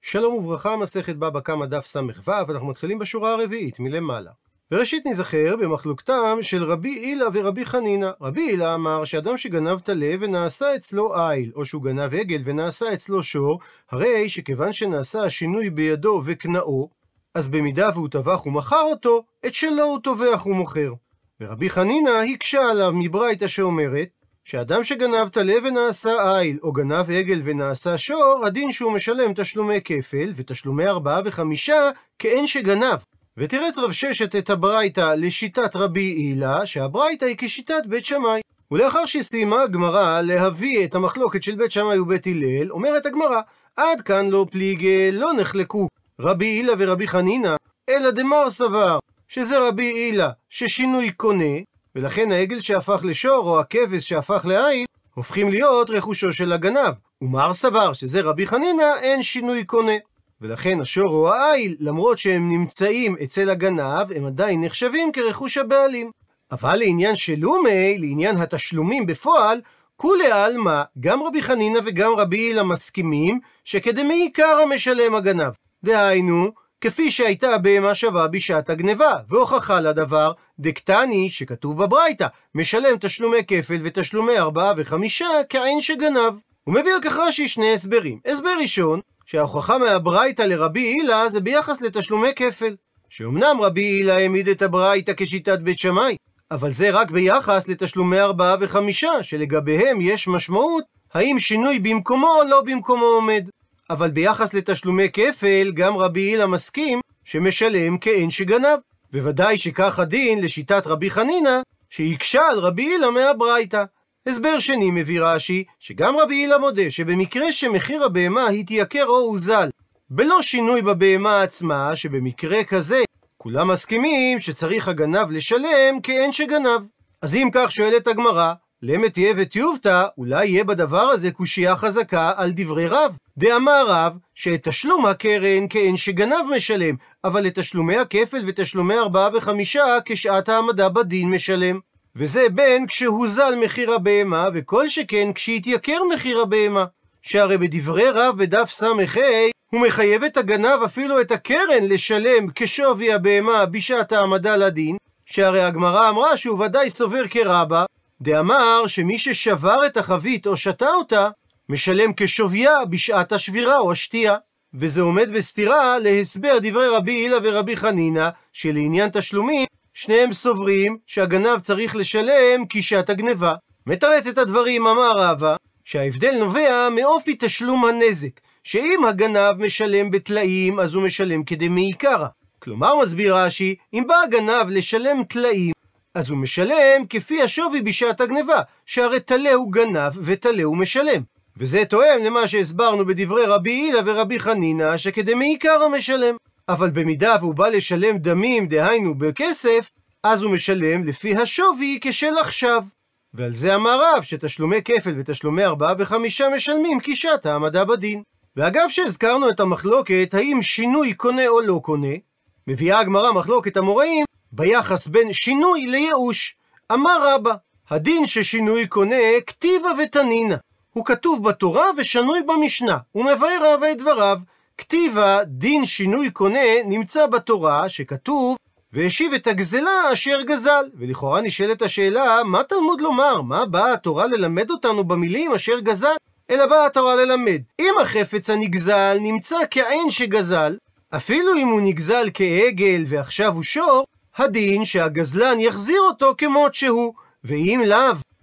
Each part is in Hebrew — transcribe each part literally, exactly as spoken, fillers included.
שלום וברכה, מסכת בבא קמא דף ס"ו, אנחנו מתחילים בשורה הרביעית מלמעלה. וראשית נזכר במחלוקתם של רבי הילה ורבי חנינא. רבי הילה אמר שאדם שגנב טלה ונעשה אצלו איל, או שהוא גנב עגל ונעשה אצלו שור, הרי שכיוון שנעשה השינוי בידו וקנאו, אז במידה והוא טבח ומכר אותו, את שלו הוא טובח ומוכר. ורבי חנינא הקשה עליו מברייתא שאומרת, שאדם שגנב טלה ונעשה איל, או גנב עגל ונעשה שור, הדין שהוא משלם תשלומי כפל, ותשלומי ארבעה וחמישה כאין שגנב. ותירץ רב ששת את הברייתא לשיטת רבי הילה, שהברייתא היא כשיטת בית שמאי. ולאחר שסיימה הגמרא להביא את המחלוקת של בית שמאי ובית הלל, אומרת הגמרא, עד כאן לא פליגי, לא נחלקו רבי הילה ורבי חנינא, אלא דמר סבר, שזה רבי הילה ששינוי קונה, ולכן העגל שהפך לשור או הכבש שהפך לעיל הופכים להיות רכושו של הגנב. ומר סבר שזה רבי חנינא, אין שינוי קונה, ולכן השור או העיל, למרות שהם נמצאים אצל הגנב, הם עדיין נחשבים כרכוש הבעלים. אבל לעניין שלומי, לעניין התשלומים בפועל, כולי עלמא, גם רבי חנינא וגם רבי הילה מסכימים שכדמעיקרא משלם הגנב. דהיינו, כפי שהייתה הבהמה שווה בשעת הגנבה, והוכחה לדבר, דקטני שכתוב בברייתא, משלם תשלומי כפל ותשלומי ארבעה וחמישה כעין שגנב. הוא מביא על כך רש"י שני הסברים. הסבר ראשון, שההוכחה מהברייתא לרבי הילה זה ביחס לתשלומי כפל. שאומנם רבי הילה העמיד את הברייתא כשיטת בית שמאי, אבל זה רק ביחס לתשלומי ארבעה וחמישה, שלגביהם יש משמעות, האם שינוי במקומו או לא במקומו עומד. אבל ביחס לתשלומי כפל, גם רבי הילה מסכים שמשלם כאין שגנב. בוודאי שכך הדין לשיטת רבי חנינא, שהקשה על רבי הילה מהברייתא. הסבר שני מביא רש"י, שגם רבי הילה מודה שבמקרה שמחיר הבהמה התייקר או הוזל, בלא שינוי בבהמה עצמה, שבמקרה כזה כולם מסכימים שצריך הגנב לשלם כאין שגנב. אז אם כך שואלת הגמרא, למה תהיה וטיובתא, אולי יהיה בדבר הזה קושייה חזקה על דברי רב. דאמר רב, שאת תשלום הקרן כאין שגנב משלם, אבל את תשלומי הכפל ותשלומי ארבעה וחמישה כשעת העמדה בדין משלם. וזה בין כשהוזל מחיר הבהמה, וכל שכן כשהתייקר מחיר הבהמה. שהרי בדברי רב בדף ס"ה, הוא מחייב את הגנב אפילו את הקרן לשלם כשווי הבהמה בשעת העמדה לדין, שהרי הגמרא אמרה שהוא ודאי סובר כרבא, דאמר שמי ששבר את החבית או שתה אותה, משלם כשוויה בשעת השבירה או השתייה. וזה עומד בסתירה להסבר דברי רבי הילה ורבי חנינא, שלעניין תשלומים, שניהם סוברים שהגנב צריך לשלם כשעת הגנבה. מתרץ את הדברים אמר רבא, שההבדל נובע מאופי תשלום הנזק, שאם הגנב משלם בטלאים, אז הוא משלם כדמעיקרא. כלומר, מסביר רש"י, אם בא הגנב לשלם טלאים, אז הוא משלם כפי השווי בשעת הגנבה, שהרי טלה הוא גנב וטלה הוא משלם. וזה תואם למה שהסברנו בדברי רבי הילה ורבי חנינא, שכדמעיקרא משלם. אבל במידה והוא בא לשלם דמים, דהיינו בכסף, אז הוא משלם לפי השווי כשל עכשיו. ועל זה אמר רב שתשלומי כפל ותשלומי ארבעה וחמישה משלמים כשעת העמדה בדין. ואגב שהזכרנו את המחלוקת האם שינוי קונה או לא קונה, מביאה הגמרא מחלוקת המוראים ביחס בין שינוי לייאוש. אמר רבא, הדין ששינוי קונה כתיבה ותנינא, הוא כתוב בתורה ושנוי במשנה. הוא מבאר רבא את דבריו, כתיבה דין שינוי קונה נמצא בתורה שכתוב והשיב את הגזלה אשר גזל. ולכאורה נשאלת השאלה, מה תלמוד לומר? מה באה התורה ללמד אותנו במילים אשר גזל? אלא באה התורה ללמד, אם החפץ הנגזל נמצא כעין שגזל, אפילו אם הוא נגזל כעגל ועכשיו הוא שור, הדין שהגזלן יחזיר אותו כמות שהוא. ואם לאו,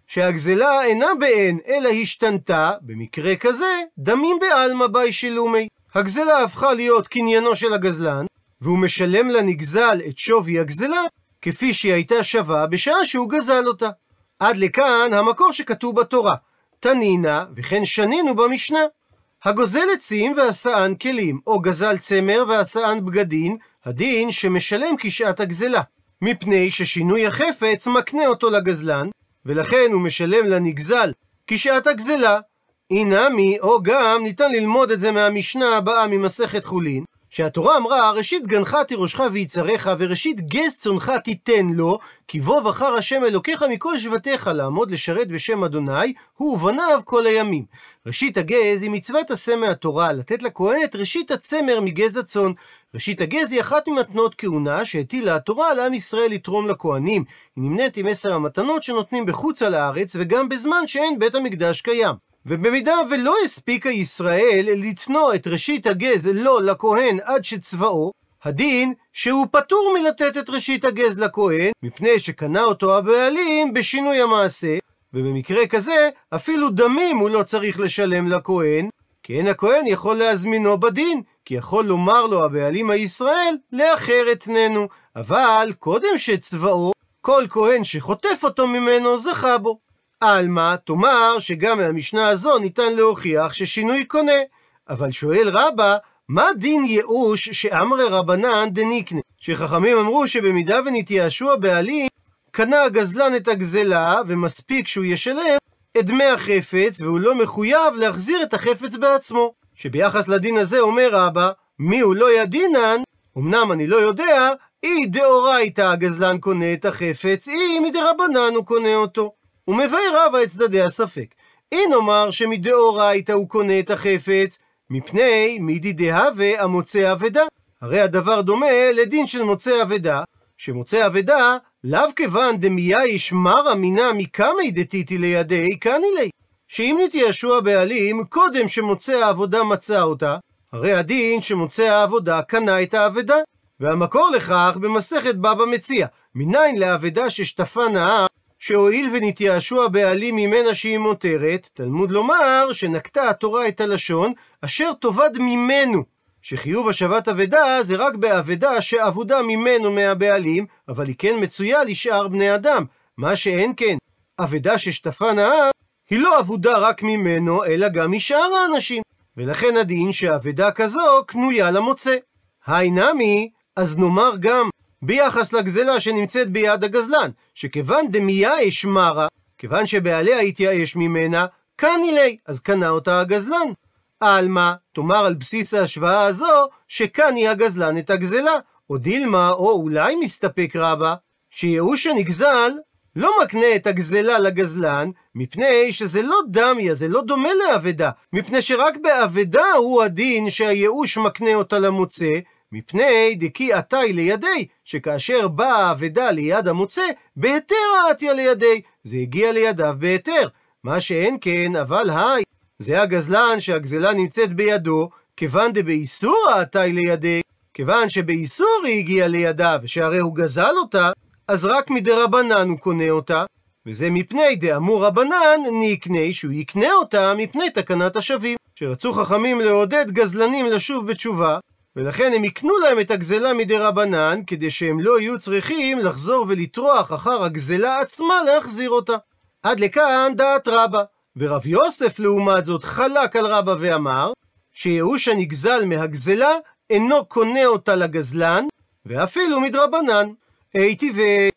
שהגזלה אינה בעין אלא השתנתה, במקרה כזה דמים בעלמא באי שלומי. הגזלה הפכה להיות קניינו של הגזלן, והוא משלם לנגזל את שווי הגזלה כפי שהיא הייתה שווה בשעה שהוא גזל אותה. עד לכאן המקור שכתוב בתורה. תנינא וכן שנינו במשנה. הגוזל עצים ועשאן כלים, או גזל צמר ועשאן בגדין, הדין שמשלם כשעת הגזלה, מפני ששינוי החפץ מקנה אותו לגזלן, ולכן הוא משלם לנגזל כשעת הגזלה. אינמי, או גם ניתן ללמוד את זה מהמשנה הבאה ממסכת חולין, שהתורה אמרה, ראשית גנך תירושך ויצריך, וראשית גז צונך תיתן לו, כי בוא בחר השם אלוקיך מכל שבטיך לעמוד לשרת בשם אדוני, הוא ובניו כל הימים. ראשית הגז היא מצוות עשה מהתורה, לתת לכהן את ראשית הצמר מגז הצאן. ראשית הגז היא אחת ממתנות כהונה שהטילה התורה על עם ישראל לתרום לכהנים. היא נמנית עם עשר המתנות שנותנים בחוץ על הארץ, וגם בזמן שאין בית המקדש קיים. ובמידה ולא הספיקה ישראל לתנוע את ראשית הגז לא לכהן עד שצבאו, הדין שהוא פטור מלתת את ראשית הגז לכהן, מפני שקנה אותו הבעלים בשינוי המעשה, ובמקרה כזה אפילו דמים הוא לא צריך לשלם לכהן, כי אין הכהן יכול להזמינו בדין, כי יכול לומר לו הבעלים הישראל לאחר אתננו, אבל קודם שצבאו, כל כהן שחוטף אותו ממנו זכה בו. אלמה, תאמר שגם מהמשנה הזו ניתן להוכיח ששינוי קונה. אבל שואל רבא, מה דין ייאוש שאמרי רבנן דניקנה? שחכמים אמרו שבמידה ונתייאשו הבעלים, קנה הגזלן את הגזלה, ומספיק שהוא ישלם את דמי החפץ, והוא לא מחויב להחזיר את החפץ בעצמו. שביחס לדין הזה אומר רבא, מי הוא לא ידינן? אמנם אני לא יודע, אי דאורייתא הגזלן קונה את החפץ, אי מדרבנן הוא קונה אותו. ומבאר רבא את צדדי הספק. אין אומר שמדאורייתא הוא קונה את החפץ, מפני מידי דהווה המוצא אבדה. הרי הדבר דומה לדין של מוצא אבדה, שמוצא אבדה לאו כיוון דמייאש מרא מינא מקמי דתיתי לידי קני לי. שאם נתייאשו הבעלים קודם שמוצא העבודה מצא אותה, הרי הדין שמוצא העבודה קנה את האבדה. והמקור לכך במסכת בבא מציעא, מניין לאבדה ששטפה נהר, שהואיל ונתייאשו הבעלים ממנה שהיא מותרת, תלמוד לומר שנקטה התורה את הלשון אשר תאבד ממנו, שחיוב השבת אבדה זה רק באבדה שאבודה ממנו מהבעלים, אבל היא כן מצויה לשאר בני אדם, מה שאין כן אבדה ששטפה נהר היא לא אבודה רק ממנו אלא גם משאר האנשים, ולכן הדין שאבדה כזו קנויה למוצא. היי נמי, אז נאמר גם ביחס לגזלה שנמצאת ביד הגזלן, שכיוון דמייאש מרא, כיוון שבעליה התייאש ממנה, קני לי, אז קנה אותה הגזלן. אלמה, תאמר על בסיס ההשוואה הזו, שקני הגזלן את הגזלה, או דילמה, או אולי מסתפק רבא, שייאוש הנגזל לא מקנה את הגזלה לגזלן, מפני שזה לא דמיה, זה לא דומה לאבדה, מפני שרק באבדה הוא הדין שהייאוש מקנה אותה למוצא, מפני דקי עתי לידי, שכאשר באה האבדה ליד המוצא, בהיתר העתיה לידי, זה הגיע לידיו בהיתר. מה שאין כן, אבל היי, זה הגזלן שהגזלה נמצאת בידו, כיוון דבאיסור העתי לידי, כיוון שבאיסור היא הגיעה לידיו, שהרי הוא גזל אותה, אז רק מדרבנן הוא קונה אותה, וזה מפני דאמור רבנן נקנה, שהוא יקנה אותה מפני תקנת השבים, שרצו חכמים לעודד גזלנים לשוב בתשובה, ולכן הם יקנו להם את הגזלה מדרבנן, כדי שהם לא יהיו צריכים לחזור ולטרוח אחר הגזלה עצמה להחזיר אותה. עד לכאן דעת רבא, ורב יוסף לעומת זאת חלק על רבא ואמר, שייאוש הנגזל מהגזלה אינו קונה אותה לגזלן, ואפילו מדרבנן. הייתי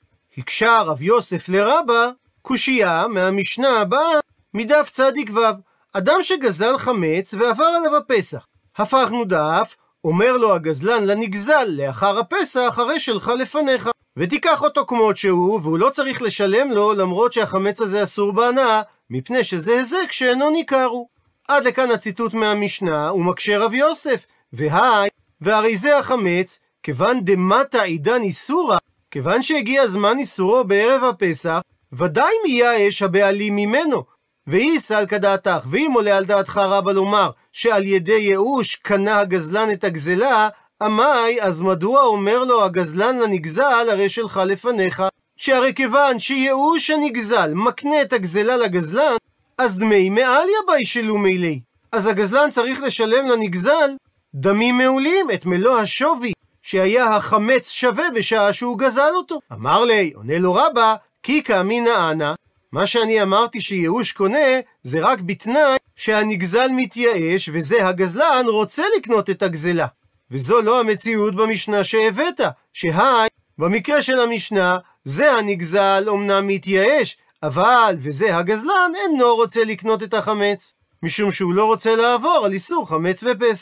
והקשה רב יוסף לרבא, קושייה מהמשנה הבאה, מדף צדיק ו'. אדם שגזל חמץ ועבר עליו הפסח, הפכנו דף, אומר לו הגזלן לנגזל, לאחר הפסח הרי שלך לפניך, ותיקח אותו כמות שהוא, והוא לא צריך לשלם לו למרות שהחמץ הזה אסור בהנאה, מפני שזה היזק שאינו ניכרו. עד לכאן הציטוט מהמשנה, ומקשה רב יוסף, והי, והרי זה החמץ, כיוון דמטה עידן איסורה, כיוון שהגיע זמן איסורו בערב הפסח, ודאי מייאש הבעלים ממנו. ואי סל כדעתך, ואם עולה על דעתך רבא לומר שעל ידי ייאוש קנה הגזלן את הגזלה, אמי, אז מדוע אומר לו הגזלן לנגזל הרי שלך לפניך? שהרי כיוון שייאוש הנגזל מקנה את הגזלה לגזלן, אז דמי מעליה בי שלו מילי. אז הגזלן צריך לשלם לנגזל דמים מעולים, את מלוא השווי שהיה החמץ שווה בשעה שהוא גזל אותו. אמר לי, עונה לו רבא, כי כאמינא אנא, מה שאני אמרתי שייאוש קונה, זה רק בתנאי שהנגזל מתייאש, וזה הגזלן רוצה לקנות את הגזלה. וזו לא המציאות במשנה שהבאת, שהי, במקרה של המשנה, זה הנגזל אומנם מתייאש, אבל וזה הגזלן אינו רוצה לקנות את החמץ, משום שהוא לא רוצה לעבור על איסור חמץ בפסח.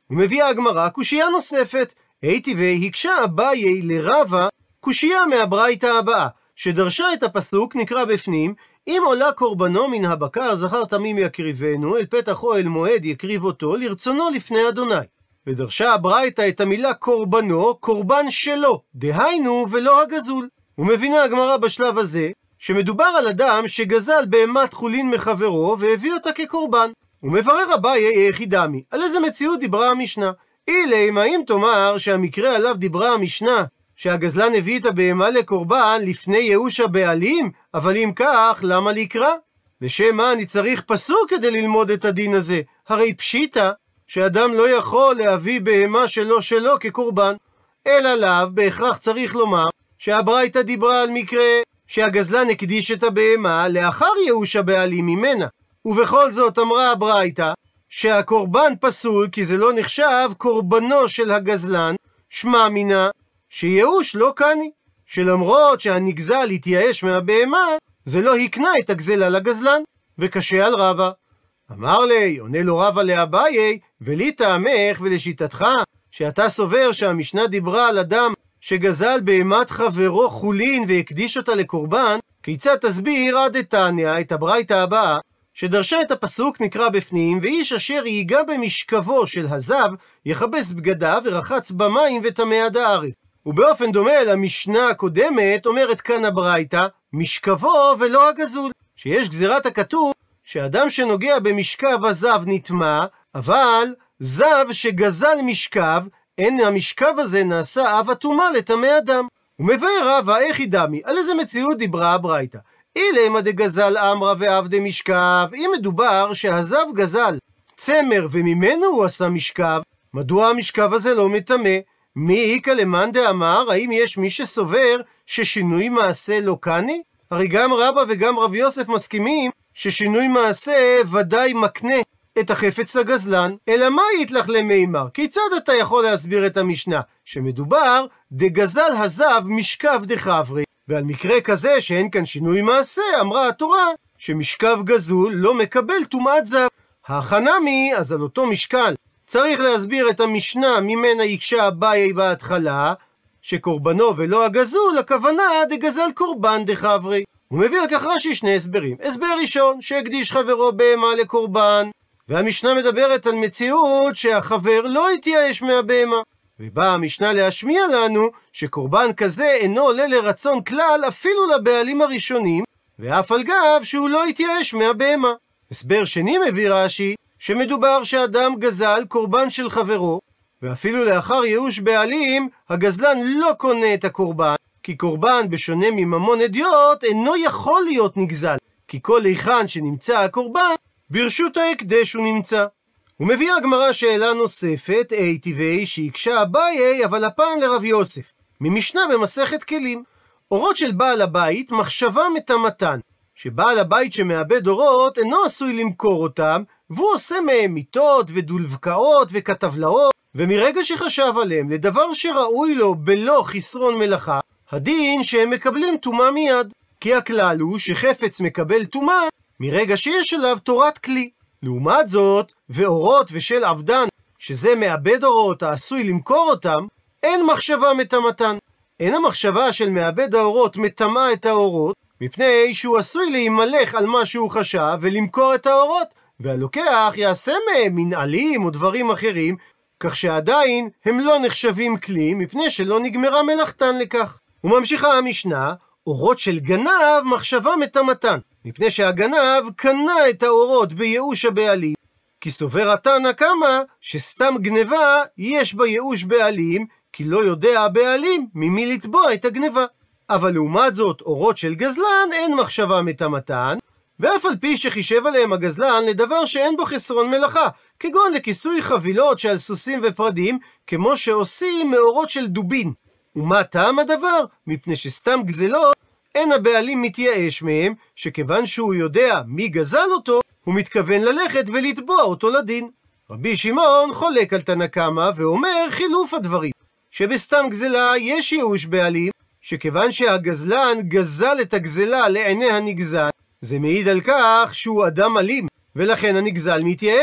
ומביאה הגמרא קושייה נוספת. היטיבי הקשה אביי לרבה קושייה מהברייתא הבאה, שדרשה את הפסוק נקרא בפנים, אם עולה קורבנו מן הבקר זכר תמים יקריבנו, אל פתח אוהל מועד יקריב אותו לרצונו לפני אדוני. ודרשה הברייתא את המילה קורבנו, קורבן שלו, דהיינו ולא הגזול. ומבינה הגמרא בשלב הזה, שמדובר על אדם שגזל בהמת חולין מחברו והביא אותה כקורבן. ומברר אביי איך דמי, על איזה מציאות דיברה המשנה? אילם, האם תאמר שהמקרה עליו דיברה המשנה, שהגזלן הביא את הבהמה לקורבן לפני ייאוש הבעלים? אבל אם כך, למה לקרא? לשם מה אני צריך פסוק כדי ללמוד את הדין הזה? הרי פשיטה שאדם לא יכול להביא בהמה שלו שלו כקורבן. אלא לאו, בהכרח צריך לומר שהברייתא דיברה על מקרה שהגזלן הקדיש את הבהמה לאחר ייאוש הבעלים ממנה. ובכל זאת אמרה הברייתא שהקורבן פסול כי זה לא נחשב קורבנו של הגזלן, שמע מינה שייאוש לא קני, שלמרות שהנגזל התייאש מהבהמה, זה לא הקנה את הגזלה לגזלן, וקשה על רבא. אמר לי, עונה לו רבא לאביי, ולי טעמך ולשיטתך, שאתה סובר שהמשנה דיברה על אדם שגזל בהמת חברו חולין והקדיש אותה לקורבן, כיצד תסביר עד דתניא את הברייתא הבאה, שדרשה את הפסוק נקרא בפנים, ואיש אשר ייגע במשכבו של הזב, יכבס בגדיו ורחץ במים וטמא עד הערב. ובאופן דומה למשנה הקודמת, אומרת כאן הברייתא, משכבו ולא הגזול. שיש גזירת הכתוב, שאדם שנוגע במשכב הזב נטמא, אבל זב שגזל משכב, אין המשכב הזה נעשה אב הטומאה לטמא אדם. ומבאר רבא איך דמי, על איזה מציאות דיברה הברייתא? אילמה דגזל אמרה ועבדי משכב, אם מדובר שהזב גזל צמר וממנו הוא עשה משכב, מדוע המשכב הזה לא מטמא? מי איקא למאן דאמר, האם יש מי שסובר ששינוי מעשה לא קני? הרי גם רבא וגם רב יוסף מסכימים ששינוי מעשה ודאי מקנה את החפץ לגזלן. אלא מה יתלך למימר? כיצד אתה יכול להסביר את המשנה שמדובר דגזל הזב משכב דחברי, ועל מקרה כזה שאין כאן שינוי מעשה אמרה התורה שמשכב גזול לא מקבל טומאת זב. החנמי, אז על אותו משקל צריך להסביר את המשנה ממנה יקשה אביי בהתחלה, שקורבנו ולא הגזול, הכוונה דגזל קורבן דחברי. הוא מביא על כך רש"י שני הסברים. הסבר ראשון, שהקדיש חברו בהמה לקורבן, והמשנה מדברת על מציאות שהחבר לא התייאש מהבהמה. ובאה המשנה להשמיע לנו שקורבן כזה אינו עולה לרצון כלל אפילו לבעלים הראשונים, ואף על גב שהוא לא התייאש מהבהמה. הסבר שני מביא רש"י שמדובר שאדם גזל קורבן של חברו, ואפילו לאחר ייאוש בעלים, הגזלן לא קונה את הקורבן, כי קורבן בשונה מממון אדיוט אינו יכול להיות נגזל, כי כל היכן שנמצא הקורבן, ברשות ההקדש הוא נמצא. ומביאה הגמרא שאלה נוספת, היטיבי שהקשה אביי, אבל הפעם לרב יוסף, ממשנה במסכת כלים. אורות של בעל הבית מחשבה מטמאתן, שבעל הבית שמאבד אורות אינו עשוי למכור אותם, והוא עושה מהם מיטות ודולבקאות וכתבלאות, ומרגע שחשב עליהם לדבר שראוי לו בלא חסרון מלאכה, הדין שהם מקבלים טומאה מיד, כי הכלל הוא שחפץ מקבל טומאה מרגע שיש עליו תורת כלי. לעומת זאת, ואורות ושל עבדן, שזה מאבד אורות העשוי למכור אותם, אין מחשבה מטמאתן. אין המחשבה של מאבד האורות מטמאה את האורות, מפני שהוא עשוי להימלך על מה שהוא חשב ולמכור את האורות, והלוקח יעשה מהם מנעלים או דברים אחרים, כך שעדיין הם לא נחשבים כלי, מפני שלא נגמרה מלאכתן לכך. וממשיכה המשנה, אורות של גנב מחשבה מטמאתן, מפני שהגנב קנה את האורות בייאוש הבעלים, כי סובר התנא קמא שסתם גנבה יש בה ייאוש בעלים, כי לא יודע הבעלים ממי לתבוע את הגנבה. אבל לעומת זאת אורות של גזלן אין מחשבה מטמאתן, ואף על פי שחישב עליהם הגזלן לדבר שאין בו חסרון מלאכה, כגון לכיסוי חבילות שעל סוסים ופרדים, כמו שעושים מאורות של דובין. ומה טעם הדבר? מפני שסתם גזלות אין הבעלים מתייאש מהם, שכיוון שהוא יודע מי גזל אותו, הוא מתכוון ללכת ולתבוע אותו לדין. רבי שמעון חולק על תנא קמא ואומר חילוף הדברים, שבסתם גזלה יש ייאוש בעלים, שכיוון שהגזלן גזל את הגזלה לעיני הנגזל, זה מעיד על כך שהוא אדם אלים, ולכן הנגזל מתייאש,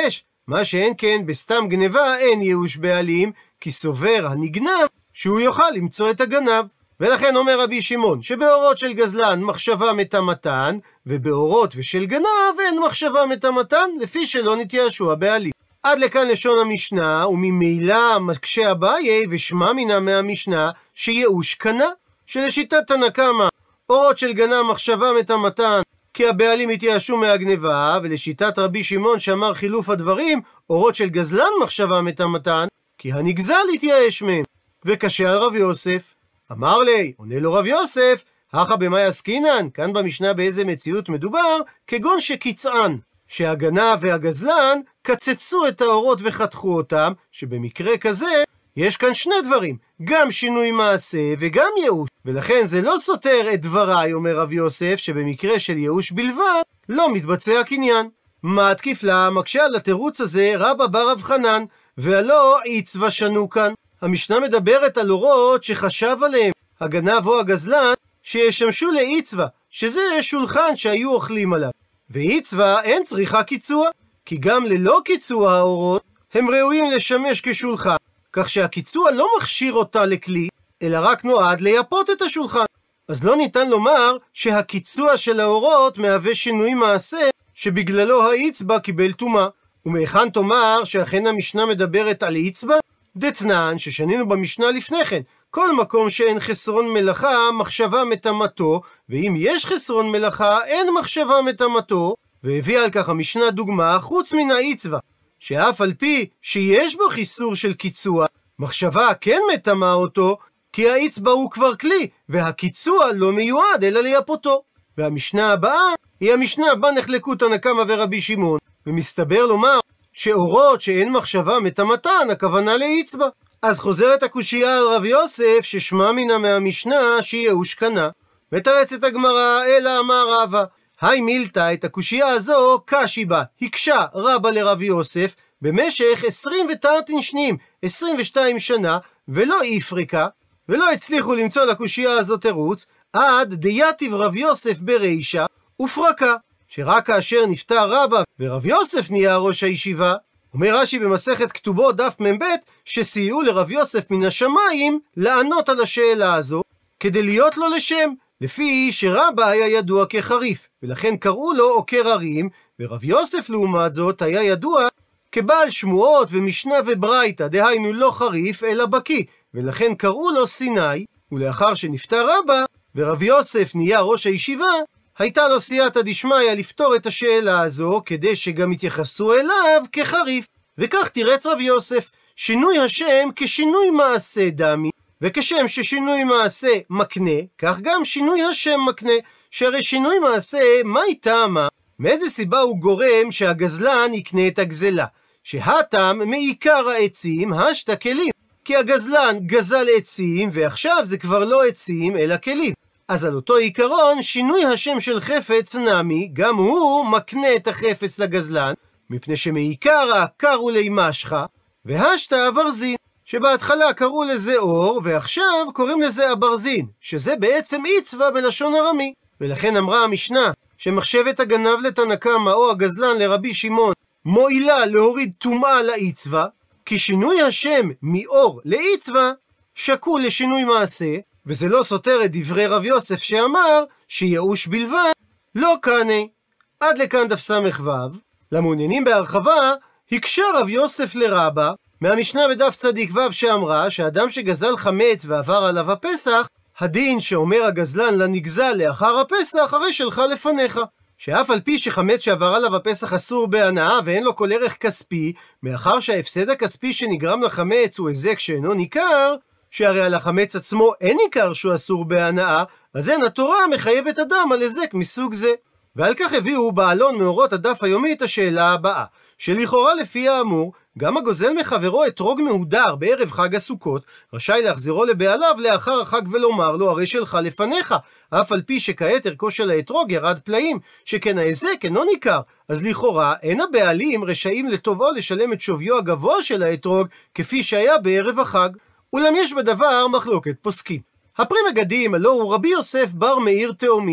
מה שאין כן בסתם גניבה אין ייאוש בעלים, כי סובר הנגנב שהוא יוכל למצוא את הגנב. ולכן אומר רבי שמעון שבאורות של גזלן מחשבה מטמאתן, ובאורות ושל גנב אין מחשבה מטמאתן, לפי שלא נתייאשו הבעלים. עד לכאן לשון המשנה, וממילא מקשה אביי ושמע מינה מהמשנה שייאוש קנה, שלשיטת תנא קמא אורות של גנב מחשבה מטמאתן כי הבעלים התייאשו מהגניבה, ולשיטת רבי שמעון שאמר חילוף הדברים, אורות של גזלן מחשבה מטמאתן כי הנגזל התייאש מהם. וקשה על רב יוסף. אמר לי, עונה לו רב יוסף, הכא במאי עסקינן, כאן במשנה באיזה מציאות מדובר, כגון שקיצען, שהגנב והגזלן קצצו את האורות וחתכו אותם, שבמקרה כזה יש כאן שני דברים, גם שינוי מעשה וגם ייאוש, ולכן זה לא סותר את דבריי, אומר רב יוסף, שבמקרה של ייאוש בלבד לא מתבצע קניין. מה התקיף לה? מקשה על התירוץ הזה רבא בר רב חנן, והלא עיצבא שנו כאן. המשנה מדברת על אורות שחשב עליהם הגנב או הגזלן שישמשו לעיצבא, שזה שולחן שהיו אוכלים עליו, ועיצבא אין צריכה קיצוע, כי גם ללא קיצוע האורות הם ראויים לשמש כשולחן, כך שהקיצוע לא מכשיר אותה לכלי, אלא רק נועד לייפות את השולחן. אז לא ניתן לומר שהקיצוע של האורות מהווה שינוי מעשה שבגללו העיצבא קיבל טומאה. ומהיכן תאמר שאכן המשנה מדברת על עיצבא? דתנן ששנינו במשנה לפני כן, כל מקום שאין חסרון מלאכה מחשבה מטמאתו, ואם יש חסרון מלאכה אין מחשבה מטמאתו. והביא על כך המשנה דוגמה חוץ מן העיצבא, שאף על פי שיש בו חיסור של קיצוע, מחשבה כן מטמאה אותו, כי העיצבא הוא כבר כלי, והקיצוע לא מיועד אלא לייפותו. והמשנה הבאה היא המשנה בה נחלקו תנא קמא ורבי שמעון, ומסתבר לומר שאורות שאין מחשבה מטמאתן, הכוונה לעיצבא. אז חוזרת הקושייה על רב יוסף ששמע מינה מהמשנה שייאוש קנה. מתרצת הגמרא, אלא אמר רבא, היי מילתא, את הקושייה הזו קשי בה, הקשה רבא לרב יוסף במשך עשרים ותרתין שנים, עשרים ושתיים שנה, ולא הפריקה, ולא הצליחו למצוא לקושייה הזו תירוץ, עד דייתיב רב יוסף ברישא ופרקה, שרק כאשר נפטר רבא ורב יוסף נהיה ראש הישיבה, אומר רש"י במסכת כתובות דף מ"ב, שסייעו לרב יוסף מן השמיים לענות על השאלה הזו, כדי להיות לו לשם, לפי שרבא היה ידוע כחריף, ולכן קראו לו עוקר הרים, ורב יוסף לעומת זאת היה ידוע כבעל שמועות ומשנה וברייתא, דהיינו לא חריף אלא בקי, ולכן קראו לו סיני. ולאחר שנפטר רבא ורב יוסף נהיה ראש הישיבה, הייתה לו סייעתא דשמיא לפתור את השאלה הזו, כדי שגם יתייחסו אליו כחריף. וכך תירץ רב יוסף, שינוי השם כשינוי מעשה דמי, וכשם ששינוי מעשה מקנה, כך גם שינוי השם מקנה, שהרי שינוי מעשה, מה טעמה? מאיזה סיבה הוא גורם שהגזלן יקנה את הגזלה? שהטעם מעיקר העצים השתא כלים, כי הגזלן גזל עצים, ועכשיו זה כבר לא עצים אלא כלים. אז על אותו עיקרון, שינוי השם של חפץ נמי, גם הוא מקנה את החפץ לגזלן, מפני שמעיקרא קראו לי משחה, והשתא אברזין, שבהתחלה קראו לזה אור, ועכשיו קוראים לזה אברזין, שזה בעצם עיצבא בלשון ארמי. ולכן אמרה המשנה, שמחשבת הגנב לתנא קמא או הגזלן לרבי שמעון, מועילה להוריד טומאה לעיצבא, כי שינוי השם מאור לעיצבא, שקול לשינוי מעשה, וזה לא סותר את דברי רב יוסף שאמר שייאוש בלבד לא קנה. עד לכאן דף ס"ו. למעוניינים בהרחבה, הקשה רב יוסף לרבא מהמשנה בדף צדיק ו' שאמרה שאדם שגזל חמץ ועבר עליו הפסח, הדין שאומר הגזלן לנגזל לאחר הפסח, הרי שלך לפניך. שאף על פי שחמץ שעבר עליו הפסח אסור בהנאה ואין לו כל ערך כספי, מאחר שההפסד הכספי שנגרם לחמץ הוא היזק שאינו ניכר, שהרי על החמץ עצמו אין ניכר שהוא אסור בהנאה, אז אין התורה מחייבת אדם על היזק מסוג זה. ועל כך הביאו בעלון מאורות הדף היומי את השאלה הבאה, שלכאורה לפי האמור, גם הגוזל מחברו אתרוג מהודר בערב חג הסוכות, רשאי להחזירו לבעליו לאחר החג ולומר לו, הרי שלך לפניך, אף על פי שכעת ערכו של האתרוג ירד פלאים, שכן ההיזק אינו ניכר, אז לכאורה אין הבעלים רשאים לתובעו לשלם את שוויו הגבוה של האתרוג, כפי שהיה בערב החג. אולם יש בדבר מחלוקת פוסקים. הפרי מגדים, הלא הוא רבי יוסף בר מאיר תאומים,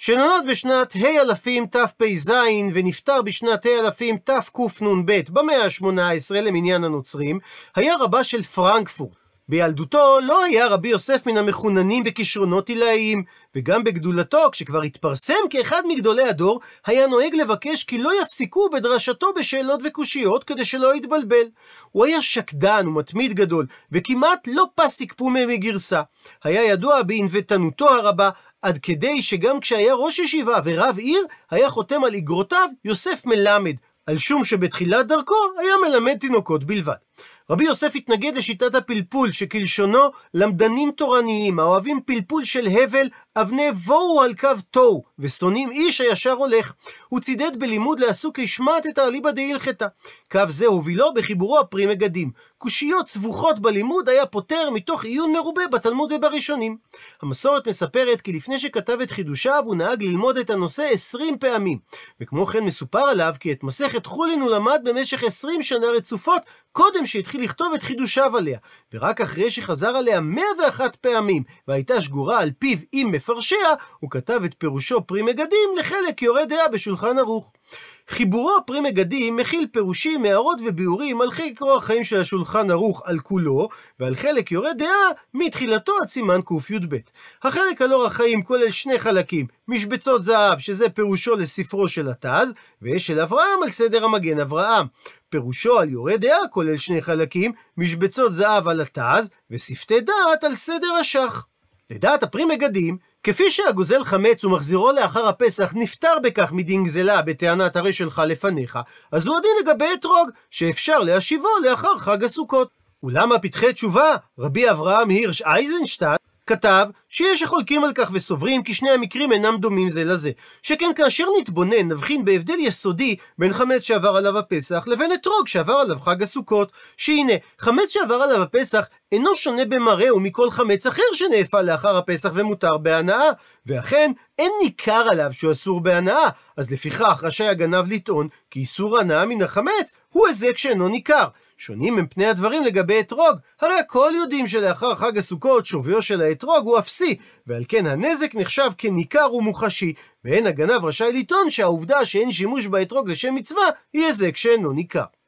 שנולד בשנת ה' אלפים תפ"ז ונפטר בשנת ה' אלפים תקנ"ב במאה ה-שמונה עשרה למניין הנוצרים, היה רבה של פרנקפורט. בילדותו לא היה רבי יוסף מן המחוננים בכישרונות עילאיים, וגם בגדולתו, כשכבר התפרסם כאחד מגדולי הדור, היה נוהג לבקש כי לא יפסיקו בדרשתו בשאלות וקושיות כדי שלא יתבלבל. הוא היה שקדן ומתמיד גדול, וכמעט לא פס יקפומה מגרסה. היה ידוע בענוותנותו הרבה, עד כדי שגם כשהיה ראש ישיבה ורב עיר, היה חותם על אגרותיו יוסף מלמד, על שום שבתחילת דרכו היה מלמד תינוקות בלבד. רבי יוסף התנגד לשיטת הפלפול, שכלשונו למדנים תורניים האוהבים פלפול של הבל, אבני בואו על קו תוהו, ושונאים איש הישר הולך. הוא צידד בלימוד לעסוק השמעת את האליבא דהילכתא. קו זה הובילו בחיבורו הפרי מגדים. קושיות סבוכות בלימוד היה פותר מתוך עיון מרובה בתלמוד ובראשונים. המסורת מספרת כי לפני שכתב את חידושיו הוא נהג ללמוד את הנושא עשרים פעמים, וכמו כן מסופר עליו כי את מסכת חולין הוא למד במשך עשרים שנה רצופות, קודם שהתחיל לכתוב את חידושיו עליה, ורק אחרי שחזר עליה מאה ואחת פעמים והייתה שגורה על פיו עם מפרשיה, הוא כתב את פירושו פרי מגדים לחלק יורה דעה בשולחן ערוך. חיבורו פרי מגדים מכיל פירושים, הערות וביאורים על חלק אורח החיים של השולחן ערוך על כולו, ועל חלק יורה דעה מתחילתו עד סימן ק"ב. החלק על אורח החיים כולל שני חלקים, משבצות זהב שזה פירושו לספרו של התז, ואשל אברהם על סדר המגן אברהם. פירושו על יורה דעה כולל שני חלקים, משבצות זהב על התז, ושפתי דעת על סדר השח. לדעת הפרי מגדים, כפי שהגוזל חמץ ומחזירו לאחר הפסח נפטר בכך מדין גזלה בטענת הרי שלך לפניך, אז הוא הדין לגבי אתרוג, שאפשר להשיבו לאחר חג הסוכות. אולם הפתחי תשובה, רבי אברהם הירש אייזנשטט, כתב שיש שחולקים על כך וסוברים כי שני המקרים אינם דומים זה לזה, שכן כאשר נתבונן נבחין בהבדל יסודי בין חמץ שעבר עליו הפסח לבין אתרוג שעבר עליו חג הסוכות, שהנה חמץ שעבר עליו הפסח אינו שונה במראה ומכל חמץ אחר שנאפה לאחר הפסח ומותר בהנאה, ואכן אין ניכר עליו שהוא אסור בהנאה, אז לפיכך רשאי הגנב לטעון כי איסור הנאה מן החמץ הוא היזק שאינו ניכר. שונים הם פני הדברים לגבי אתרוג, הרי הכל יודעים שלאחר חג הסוכות שוויו של האתרוג הוא אפסי, ועל כן הנזק נחשב כניכר ומוחשי, ואין הגנב רשאי לטעון שהעובדה שאין שימוש באתרוג לשם מצווה היא היזק שאינו ניכר.